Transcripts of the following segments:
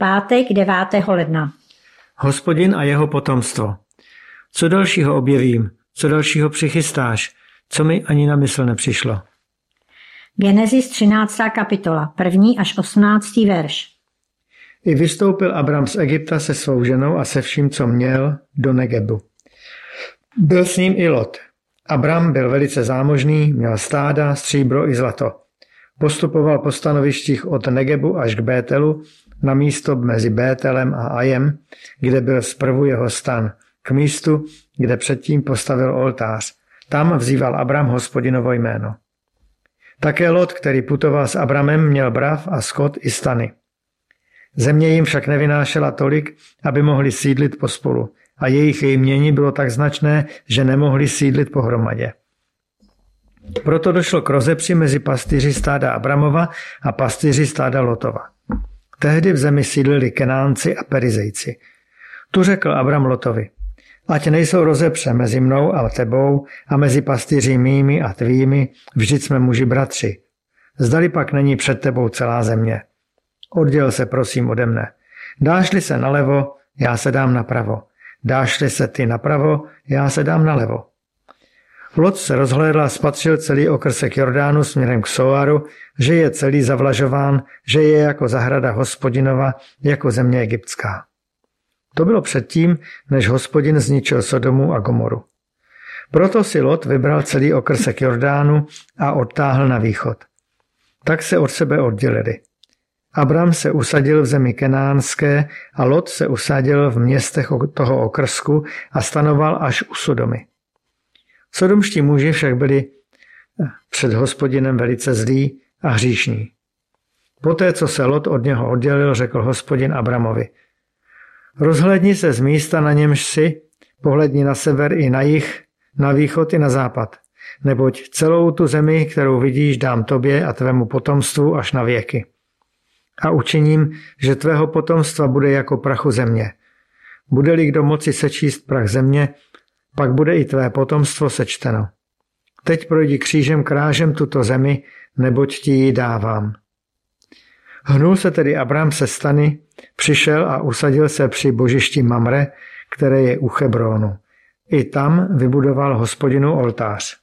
Pátek 9. ledna. Hospodin a jeho potomstvo. Co dalšího objevím? Co dalšího přichystáš? Co mi ani na mysl nepřišlo? Genesis 13. kapitola, 1. až 18. verš. I vystoupil Abram z Egypta se svou ženou a se vším, co měl, do Negebu. Byl s ním i Lot. Abram byl velice zámožný, měl stáda, stříbro i zlato. Postupoval po stanovištích od Negebu až k Bételu, na místo mezi Bételem a Ajem, kde byl zprvu jeho stan, k místu, kde předtím postavil oltář. Tam vzýval Abram Hospodinovo jméno. Také Lot, který putoval s Abramem, měl brav a skot i stany. Země jim však nevynášela tolik, aby mohli sídlit pospolu, a jejich jmění bylo tak značné, že nemohli sídlit pohromadě. Proto došlo k rozepři mezi pastýři stáda Abramova a pastýři stáda Lotova. Tehdy v zemi sídlili Kenánci a Perizejci. Tu řekl Abram Lotovi: ať nejsou rozepře mezi mnou a tebou a mezi pastýři mými a tvými, vždyť jsme muži bratři. Zdali pak není před tebou celá země. Odděl se prosím ode mne. Dáš-li se nalevo, já se dám napravo. Dáš-li se ty napravo, já se dám nalevo. Lot se rozhlédl a spatřil celý okrsek Jordánu směrem k Soaru, že je celý zavlažován, že je jako zahrada Hospodinova, jako země egyptská. To bylo předtím, než Hospodin zničil Sodomu a Gomoru. Proto si Lot vybral celý okrsek Jordánu a odtáhl na východ. Tak se od sebe oddělili. Abram se usadil v zemi kenánské a Lot se usadil v městech toho okrsku a stanoval až u Sodomy. Sodomští muži však byli před Hospodinem velice zlí a hříšní. Poté, co se Lot od něho oddělil, řekl Hospodin Abramovi: rozhlédni se z místa, na němž si, pohledni na sever i na jih, na východ i na západ, neboť celou tu zemi, kterou vidíš, dám tobě a tvému potomstvu až na věky. A učiním, že tvého potomstva bude jako prachu země. Bude-li kdo moci sečíst prach země, pak bude i tvé potomstvo sečteno. Teď projdi křížem krážem tuto zemi, neboť ti ji dávám. Hnul se tedy Abram se stany, přišel a usadil se při božišti Mamre, které je u Chebrónu. I tam vybudoval Hospodinu oltář.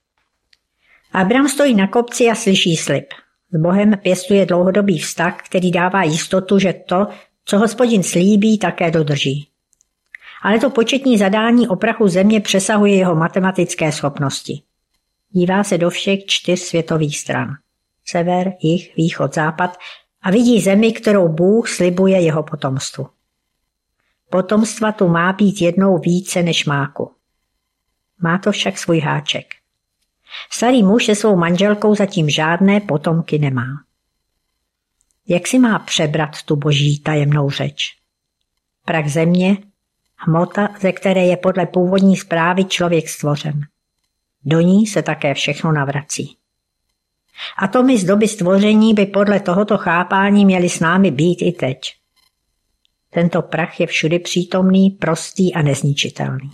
Abram stojí na kopci a slyší slib. S Bohem pěstuje dlouhodobý vztah, který dává jistotu, že to, co Hospodin slíbí, také dodrží. Ale to početní zadání o prachu země přesahuje jeho matematické schopnosti. Dívá se do všech 4 světových stran. Sever, jih, východ, západ a vidí zemi, kterou Bůh slibuje jeho potomstvu. Potomstva tu má být jednou více než máku. Má to však svůj háček. Starý muž se svou manželkou zatím žádné potomky nemá. Jak si má přebrat tu boží tajemnou řeč? Prach země, hmota, ze které je podle původní zprávy člověk stvořen. Do ní se také všechno navrací. Atomy z doby stvoření by podle tohoto chápání měly s námi být i teď. Tento prach je všudy přítomný, prostý a nezničitelný.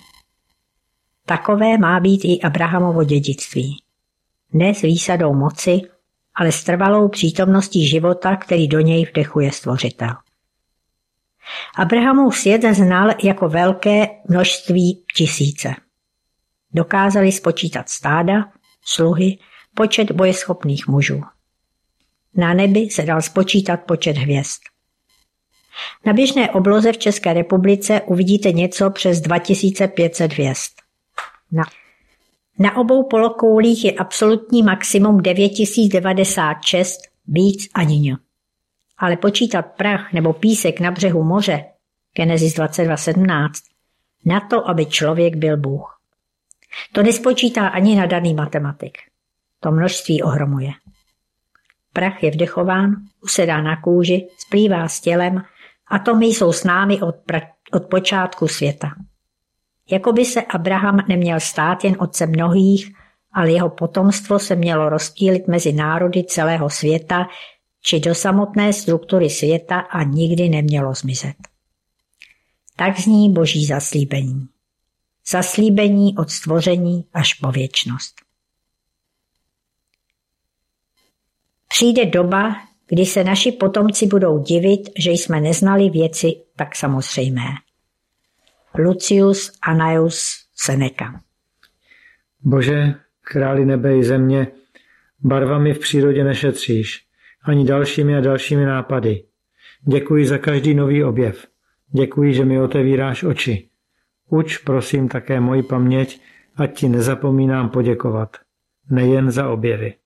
Takové má být i Abrahamovo dědictví. Ne s výsadou moci, ale s trvalou přítomností života, který do něj vdechuje Stvořitel. Abrahamův svět znal jako velké množství tisíce. Dokázali spočítat stáda, sluhy, počet bojeschopných mužů. Na nebi se dal spočítat počet hvězd. Na běžné obloze v České republice uvidíte něco přes 2500 hvězd. Na obou polokoulích je absolutní maximum 9096, víc ani ně. Ale počítat prach nebo písek na břehu moře, Genesis 22:17, na to, aby člověk byl Bůh. To nespočítá ani nadaný matematik. To množství ohromuje. Prach je vdechován, usedá na kůži, splývá s tělem, atomy jsou s námi od počátku světa. Jakoby se Abraham neměl stát jen otcem mnohých, ale jeho potomstvo se mělo rozptýlit mezi národy celého světa či do samotné struktury světa a nikdy nemělo zmizet. Tak zní boží zaslíbení. Zaslíbení od stvoření až po věčnost. Přijde doba, kdy se naši potomci budou divit, že jsme neznali věci tak samozřejmé. Lucius Annaeus Seneca. Bože, králi nebe i země, barvami v přírodě nešetříš, ani dalšími a dalšími nápady. Děkuji za každý nový objev. Děkuji, že mi otevíráš oči. Uč, prosím, také moji paměť, ať ti nezapomínám poděkovat. Nejen za objevy.